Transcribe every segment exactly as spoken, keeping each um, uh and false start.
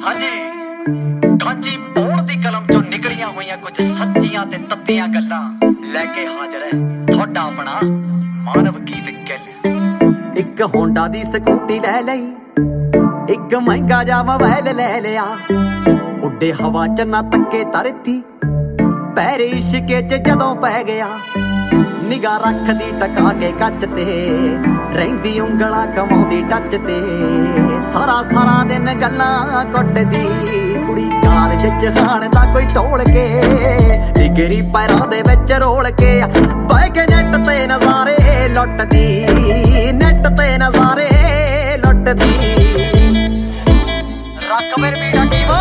ਹਾਂਜੀ ਕਾਂਜੀ ਪੌਣ ਦੀ ਕਲਮ ਚੋਂ ਨਿਕਲੀਆਂ ਹੋਈਆਂ ਕੁਝ ਸੱਚੀਆਂ ਤੇ ਤੱਤੀਆਂ ਗੱਲਾਂ ਲੈ ਕੇ ਹਾਜ਼ਰ ਹੈ ਤੁਹਾਡਾ ਆਪਣਾ ਮਾਨਵ ਗੀਤ ਗਿੱਲ। ਇੱਕ ਹੋਂਡਾ ਦੀ ਸਕੂਟੀ ਲੈ ਲਈ, ਇੱਕ ਮਹਿੰਗਾ ਜਾ ਮੋਬਾਈਲ ਲੈ ਲਿਆ, ਉੱਡੇ ਹਵਾ ਚ ਨਾ ਤੱਕੇ ਧਰਤੀ, ਪੈਰ ਇਸ਼ਕੇ ਚ ਜਦੋਂ ਪੈ ਗਿਆ, ਨਿਗਾਹ ਰੱਖਦੀ ਟਕਾ ਕੇ ਕੱਚ ਤੇ, ਰਹਿੰਦੀ ਉਂਗਲਾਂ ਕਮਾਉਂਦੀ ਟੱਚ ਤੇ, ਸਾਰਾ ਸਾਰਾ ਦਿਨ ਗੱਲਾਂ ਕੁੱਟਦੀ ਕੁੜੀ ਕਾਲਜ ਚ ਖਾਣ ਦਾ ਕੋਈ ਢੋਲ ਕੇ, ਡਿਗਰੀ ਪੈਰਾਂ ਦੇ ਵਿੱਚ ਰੋਲ ਕੇ, ਬਹਿ ਕੇ ਨੈਟ ਤੇ ਨਜ਼ਾਰੇ ਲੁੱਟਦੀ, ਨੈਟ ਤੇ ਨਜ਼ਾਰੇ ਲੁੱਟਦੀ। ਰੱਖ ਮੇਰੇ ਬੀੜਾ ਕੀ ਵਾ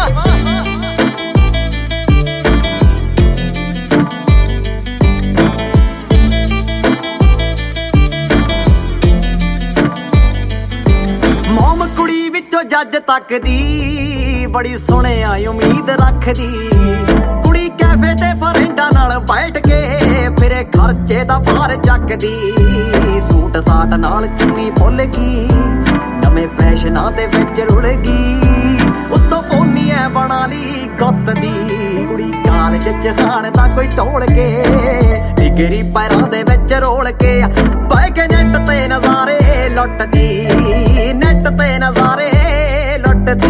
ਜੱਜ ਤੱਕਦੀ, ਬੜੀ ਸੋਹਣਿਆ ਉਮੀਦ ਰੱਖਦੀ, ਕੁੜੀ ਕੈਫੇ ਤੇ ਫਰੈਂਡਾਂ ਨਾਲ ਬੈਠ ਕੇ ਫਿਰੇ ਖਰਚੇ ਦਾ ਭਾਰ ਚੱਕਦੀ, ਸੂਟ ਸਾਟ ਨਾਲ ਚੁੰਨੀ ਭੁੱਲ ਗਈ, ਨਵੇਂ ਫੈਸ਼ਨਾਂ ਦੇ ਵਿੱਚ ਰੁੜ ਗਈ, ਉੱਤੋਂ ਪੋਨੀ ਐ ਬਣਾ ਲਈ ਗੁੱਤ ਦੀ, ਕੁੜੀ ਕਾਲਜ ਚ ਖਾਣ ਦਾ ਕੋਈ ਢੋਲ ਕੇ, ਡਿਗਰੀ ਪੈਰਾਂ ਦੇ ਵਿੱਚ ਰੋਲ ਕੇ, ਬਹਿ ਕੇ ਨੈਟ ਤੇ ਨਜ਼ਾਰੇ ਲੁੱਟਦੀ, ਨੈਟ ਤੇ ਨਜ਼ਾਰੇ ਲੁੱਟਦੀ।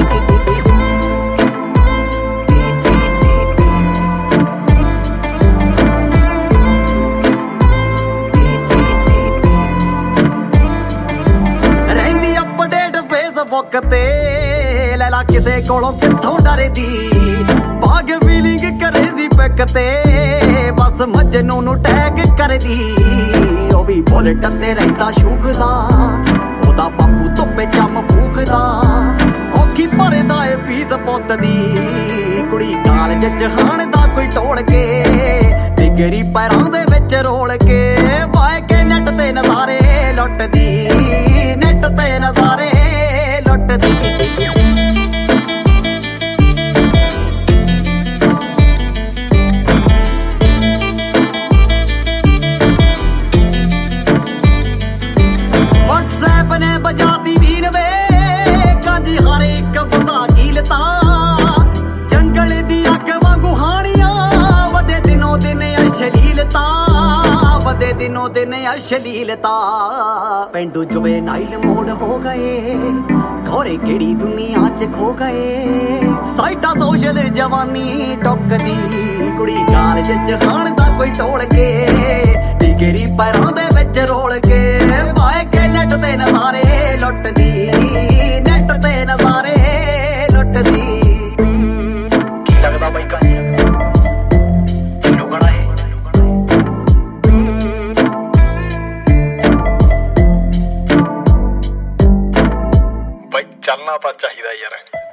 ਰਹਿੰਦੀ ਅਪਡੇਟ ਫੇਸਬੁੱਕ ਤੇ, ਲੈ ਲਾ ਕਿਸੇ ਕੋਲੋਂ ਕਿੱਥੋਂ ਡਰਦੀ, ਬਾਗ ਫੀਲਿੰਗ ਕਰੇਜ਼ੀ ਪਿਕ ਤੇ, ਬਸ ਮਜਨੂ ਨੂੰ ਟੈਗ ਕਰਦੀ, ਉਹ ਵੀ ਬੁਲਟ ਤੇ ਰਹਿੰਦਾ ਸ਼ੂਕਦਾ, ਉਹਦਾ ਬਾਪੂ ਧੁੱਪੇ ਚੰਮ ਫੂਕਦਾ, ਔਖੀ ਭਰਦਾ ਏ ਫੀਸ ਪੁੱਤ ਦੀ, ਕੁੜੀ ਕਾਲਜ ਚ ਖਾਣ ਦਾ ਕੋਈ ਢੋਲ ਕੇ, ਡਿਗਰੀ ਪੈਰਾਂ ਦੇ ਵਿੱਚ ਰੋਲ ਕੇ, ਬਾਏ ਕੇ ਨੈਟ ਤੇ ਨਜ਼ਾਰੇ ਲੁੱਟਦੀ, ਨੈਟ ਤੇ ਨਜ਼ਾਰੇ ਲੁੱਟਦੀ। ਨੇ ਬਜਾਤੀ ਵੀਰ ਵੇ ਕਾਂਜੀ ਹਰ ਇੱਕ ਬੰਦਾ ਕੀਲਤਾ, ਜੰਗਲ ਦੀ ਅੱਗ ਵਾਂਗੂ ਹਾਣੀਆਂ, ਵਧੇ ਦਿਨੋਂ ਦਿਨ ਅਸ਼ਲੀਲਤਾ, ਵਧੇ ਦਿਨੋਂ ਦਿਨ ਅਸ਼ਲੀਲਤਾ, ਪਿੰਡੂ ਜੁਵੇ ਨਾਈਲ ਮੋੜ ਹੋ ਗਏ, ਖੋਰੇ ਕਿਹੜੀ ਦੁਨੀਆ ਚ ਖੋ ਗਏ, ਸਾਈਟਾ ਸੋਸ਼ਲ ਜਵਾਨੀ ਟੁੱਕਦੀ, ਕੁੜੀ ਕਾਲਜ ਚ ਖਾਣ ਦਾ ਕੋਈ ਢੋਲ ਕੇ, ਡਿਗਰੀ ਪੈਰਾਂ ਦੇ ਵਿੱਚ ਰੋਲ ਕੇ, ਬਾਏ ਕੇ ਨੈਟ ਤੇ ਨਜ਼ਾਰੇ ਲੁੱਟਦੀ, ਨੈਟ ਤੇ ਨਜ਼ਾਰੇ ਲੁੱਟਦੀ। ਕੀ ਲੱਗਦਾ ਬਾਈ ਕਾਂਜੀ ਲੁਗਣਾ ਹੈ ਬਾਈ, ਚੱਲਣਾ ਤਾਂ ਚਾਹੀਦਾ ਯਾਰ।